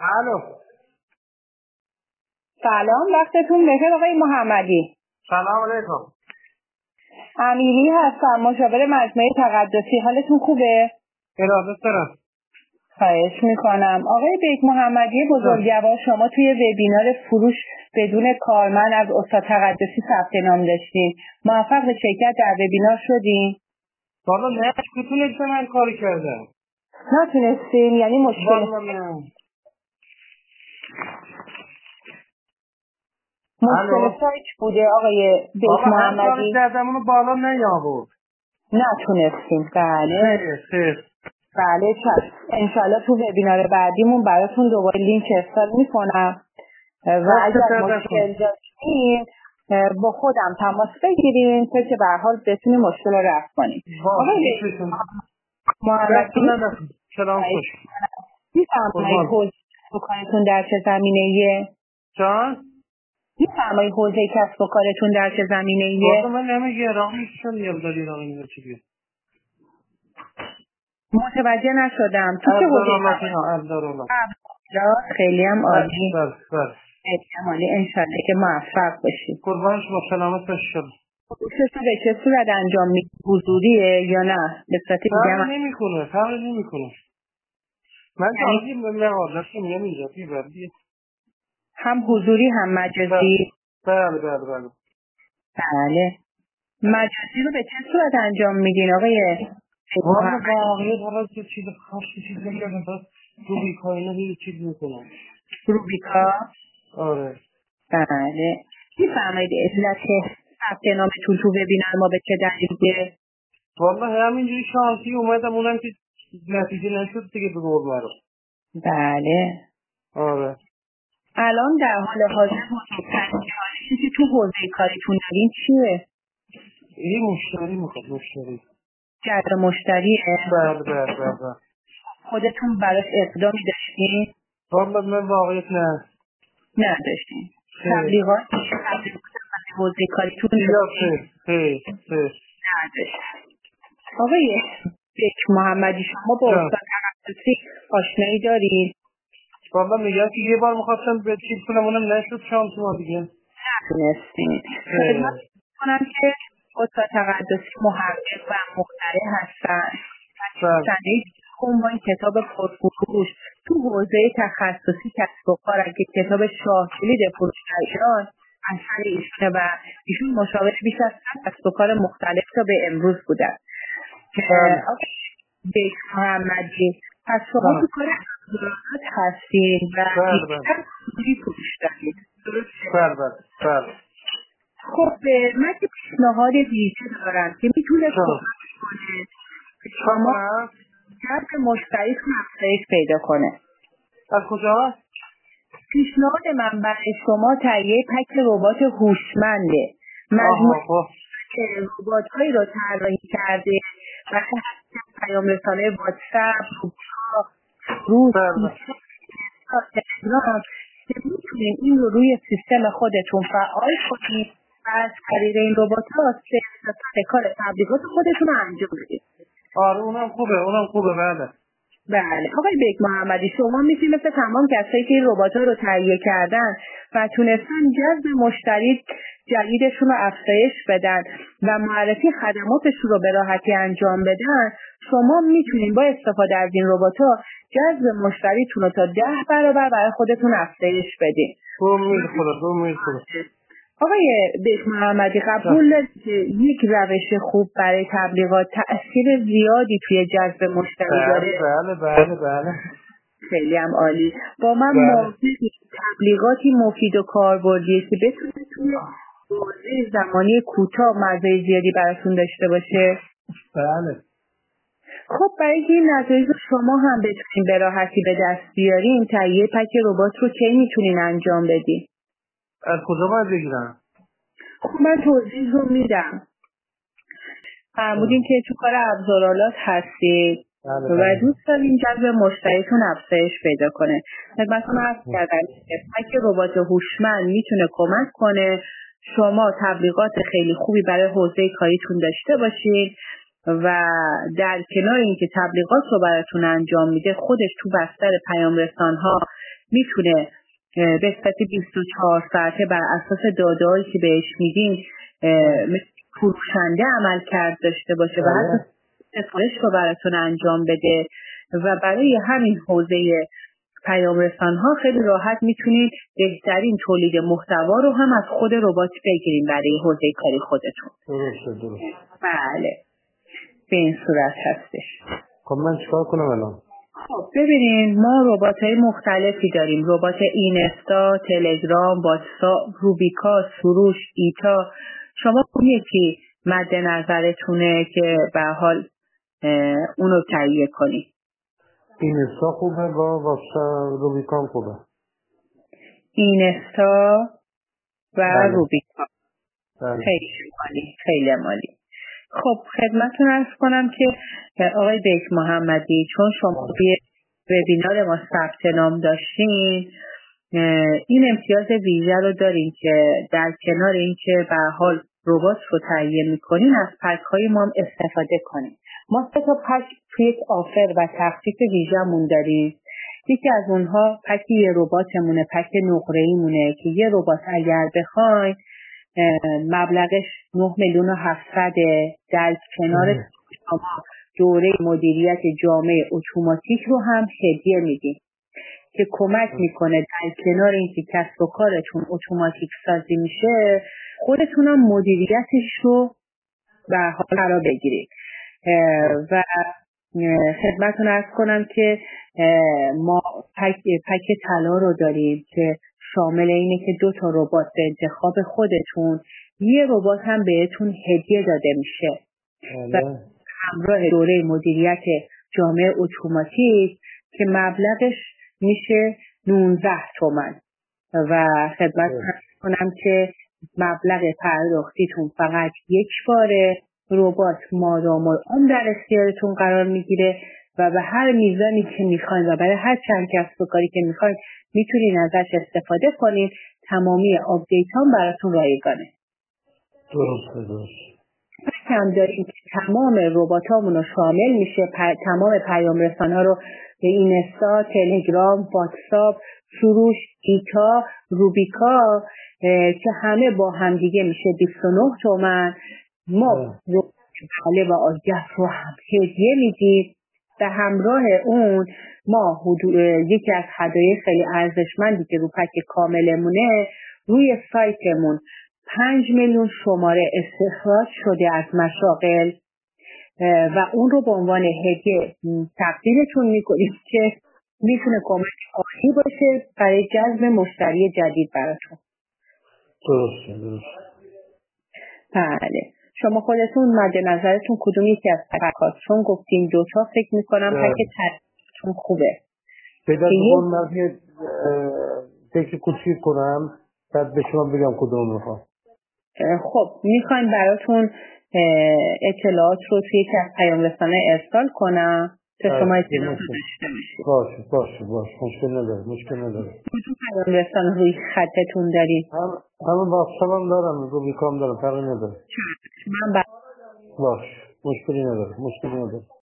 الو. سلام، وقتتون بخیر آقای محمدی. سلام علیکم. امیری هستم، مشاور مجمع تقدسی. حالتون خوبه؟ ارادت دارم. خواهش میکنم. آقای بیک محمدی بزرگوار، شما توی وبینار فروش بدون کارمند از استاد تقدسی ثبت نام داشتین. موفق به شرکت در وبینار شدین؟ والا نه، نتونستم من کاری کردم. نتونستین؟ یعنی مشکل؟ والا نه. مشکل سایت بوده آقای بیک محمدی؟ کاری کردم اونو بالا نیاورد. نتونستین؟ بله. خیر. بله چشم. انشالله تو وبینار بعدیمون براتون دوباره لینک ارسال میکنم و اگر مشکل داشتین با خودم تماس بگیرین تا که به هر حال بتونیم مشکل رو رفع کنیم. محمدی سلام خوش. میفرمایید حوزه کسب و کارتون در چه زمینه‌ایه؟ جان؟ میفرمایید حوزه کسب و کارتون در چه زمینه‌ایه؟ من نمیگه رامیشون یادداری رامی چی بیه. متوجه نشدم. تو چه حوزه؟ خیلی هم عالی. بله. احتمالی انشالله که موفق باشید. قربانش با سلامت باشید. پروسس به چه صورت انجام میدید؟ حضوریه یا نه؟ به صورت دیگه فرق نمیکنه. من جایی مقاله‌اش نمی‌ذارم بیبردیه. هم حضوری هم مجازی؟ بله. بله. مجازی رو به چه صورت انجام میدین آقای؟ واقعا حالا چیز خاصی چیز نمی‌کنم، بس روبیکا اینا هیچ چیز میکنم. روبیکا؟ آره. بله. میفرمایید علت ثبت نامتون تو وبینار ما به چه دلیله؟ والله همینجوری شانسی اومدم، اونم که نتیجه نشد دیگه به قول معروف. بله. آره. الان در حال حاضر بزرگترین چالشی که تو حوزه کاریتون دارین چیه؟ این مشتری میخواد. جذب مشتریه؟ بله. خودتون براش اقدامی داشتین؟ والله من واقعیت نداشتین. تبلیغات حوزه کاریتون نداشت. آقای بیک محمدی، شما با استاد تقدسی آشنایی دارین؟ والله میگم که یه بار میخواستم به چیز کنم اونم نشد، شانس ما دیگه نتونستین. خدمت کنم که استاد تقدسی محقق و مخترع هستن. سنده عنوان کتاب پرفروش تو حوزه تخصصی کسب و کار که کتاب شاه کلید فروش در ایران اثر ایشونه و ایشون مشاور بیش از 100 کسب و کار مختلف تا به امروز بودن. آقای بیک محمدی، پس شما تو کار ابزارات هستین و بیشتر فروش دارید. بله. خب من که پیشنهاد ویژه دارم که میتونه کمک کنه شما جذب مشتریتون افزایش پیدا کنه. از کجا؟ پیشنهاد من برای شما تهیه پک ربات هوشمنده. مجموعه ربات‌هایی رو طراحی کرده برای پیام رسانه واتساپ، روز، تلگرام که میتونید این رو روی سیستم خودتون فعال کنید و از طریق این ربات‌ها کار تبلیغات خودتون رو انجام بدید. آره اونم خوبه. بله. آقای بیک محمدی، شما میتونید مثل تمام کسایی که این ربات‌ها رو تهیه کردن و تونستن جذب مشتری جدیدشون رو افزایش بدن و معرفی خدماتشون رو به راحتی انجام بدن، شما میتونید با استفاده از این ربات‌ها جذب مشتریتون رو تا 10 برابر برای خودتون افزایش بدین. آقای بیک محمدی، قبول دارید که یک روش خوب برای تبلیغات تأثیر زیادی توی جذب مشتری داره؟ بله. خیلی هم عالی. با من موافقی تبلیغاتی مفید و کاربردیه که بتونه توی بازه زمانی کوتاه مزایای زیادی براتون داشته باشه؟ بله. خب برای اینکه این نتایج رو شما هم بتونین به راحتی به دست بیارین، تهیه پک ربات رو کی میتونین انجام بدین؟ از کجا باید بگیرم؟ خب من توضیح رو میدم. فرمودین که تو کار ابزارالات هستید و دوست دارین جذب مشتریتون افزایش پیدا کنه. خدمتتون عرض کردم پک ربات هوشمند میتونه کمک کنه شما تبلیغات خیلی خوبی برای حوزه کاریتون داشته باشید و در کنار اینکه تبلیغات رو براتون انجام میده، خودش تو بستر پیام رسان‌ها میتونه به صورت 24 ساعته بر اساس داده‌هایی که بهش میدین فروشنده عمل کرد داشته باشه و حتی سفارش رو براتون انجام بده و برای همین حوزه پیام رسان‌ها خیلی راحت میتونید بهترین تولید محتوا رو هم از خود ربات بگیریم برای حوزه کاری خودتون. درست. بله. به این صورت هستش. خب من چیکار کنم الان؟ خب ببینین ما ربات‌های مختلفی داریم. ربات اینستا، تلگرام، واتساپ، روبیکا، سروش، ایتا. شما یکی مد نظرتونه که به حال اونو تهیه کنید؟ اینستا خوبه با واتساپ روبیکا خوبه. اینستا و بله. روبیکا. بله. خیلی مالی. خب خدمتتون عرض کنم که آقای بیک محمدی چون شما توی وبینار ما ثبت نام داشتین این امتیاز ویژه رو دارین که در کنار اینکه به حال ربات رو تهیه میکنین از پک های ما هم استفاده کنین. ما 3 تا پک توی یک آفر و تخفیف ویژه‌مون داریم. یکی از اونها پک یه رباتمونه، پک نقره‌ای مونه که یه ربات اگر بخواین مبلغش 9,700,000 در کنار شما دوره مدیریت جامع اتوماتیک رو هم هدیه میدیم که کمک میکنه در کنار اینکه کسب و کارتون اتوماتیک سازی میشه خودتون هم مدیریتش رو به حال قرار بگیرید. و خدمتتون عرض کنم که ما پک طلا رو داریم که شامل اینه که 2 تا ربات به انتخاب خودتون، یه ربات هم بهتون هدیه داده میشه و همراه دوره مدیریت جامع اتوماتیک که مبلغش میشه 19 تومن و خدمت کنم که مبلغ پرداختیتون فقط یک باره. ربات مادام العمر در اختیارتون قرار میگیره و به هر میزانی که میخواین و برای هر چند کسب و کاری که میخواین میتونین ازش استفاده کنین. تمامی آپدیت هم براتون رایگانه. درست. هم داریم که تمام رباتامون رو شامل میشه، تمام پیام رسان‌ها رو به اینستا، تلگرام، واتساپ، سروش، ایتا، روبیکا که همه با هم دیگه میشه 29 تومن. ما حاله و آگه رو هم هدیه میدیم. به همراه اون ما یکی از هدایای خیلی ارزشمندی که رو پک کاملمونه روی سایتمون 5 میلیون شماره استخراج شده از مشاغل و اون رو به عنوان هدیه تقدیمتون میکنیم که میتونه کمک عالی باشه برای جذب مشتری جدید براتون. درست. بله. شما خودتون مد نظرتون کدوم یکی از پکات؟ چون گفتیم 2 تا فکر میکنم پک ترتون خوبه. پیدا کنم من فکر کوچیک کنم بعد به شما بگم کدوم میخوام. خب میخواین براتون اطلاعات رو توی یکی از پیام رسانه ارسال کنم تا شما اطلاعات رو داشته باشید. باشه مشکل نداره. کدوم پیام رسانه روی خطتون دارید؟ همون واتساپ هم دارم، روبیکا هم دارم، فرقی نداره. من باشه مشکلی نداره.